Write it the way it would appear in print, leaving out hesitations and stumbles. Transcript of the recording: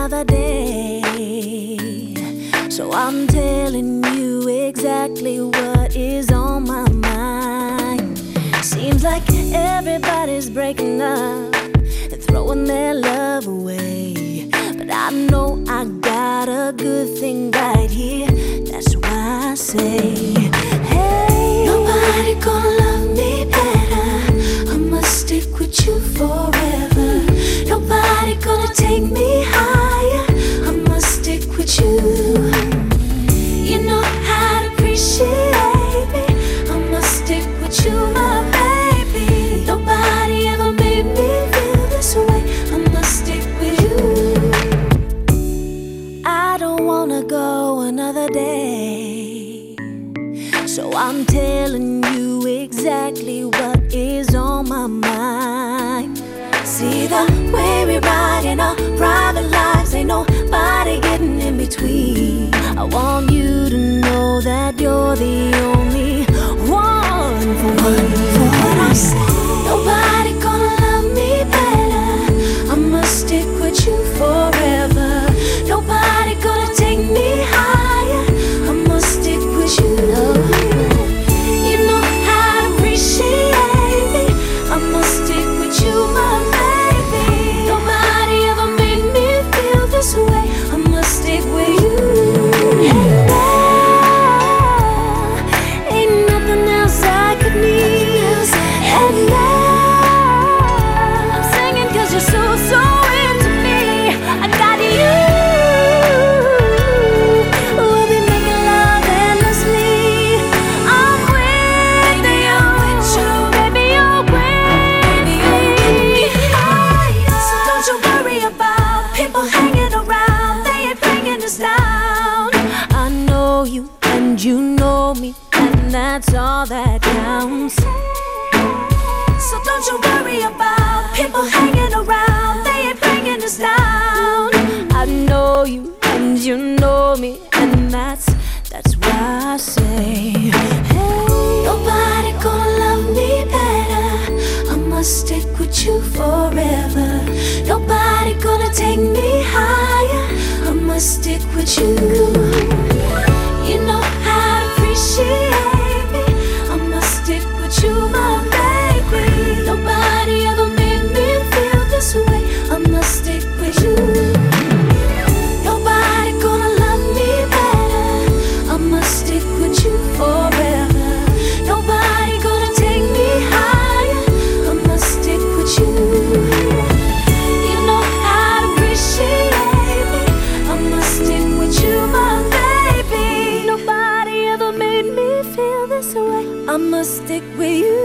another day. So I'm telling you exactly what is on my mind. Seems like everybody's breaking up and throwing their love away, but I know I got a good thing right here. That's why I say, hey, nobody gonna love me better. I must stick with you forever. Nobody gonna take me higher. I must stick with you. You know how to appreciate me. I must stick with you, my baby. Nobody ever made me feel this way. I must stick with you. I don't wanna go another day, so I'm telling you exactly what is on my mind. See the way we ride in our private lives, ain't nobody getting in between. I want you to know that you're the only one for me. For what I say, nobody gonna love me better. I must stick with you forever. Nobody gonna take me higher. I must stick with you. You know how to appreciate me. I must stick with you, my baby. Nobody ever made me feel this way. I must stick with you. And now, ain't nothing else I could need. And now, I'm singing 'cause you're so, so into me. I got you. We'll be making love endlessly. I'm with you, baby, you're with me. So don't you worry about people hanging around. They ain't bringing us down. I know you and you know me, and that's all that counts. So don't you worry about people hanging around. They ain't bringing us down. I know you and you know me, and that's why I say, hey, nobody gonna love me better. I must stick with you forever. Nobody gonna take me higher. I must stick with you. You know how to appreciate me. I must stick with you, my baby. Nobody ever made me feel this way. I must stick with you. Nobody gonna love me better. I must stick with you forever. Nobody gonna take me higher. I must stick with you. You know how to appreciate me. I must stick with you, my baby. Nobody ever made me feel this way. I must stick with you.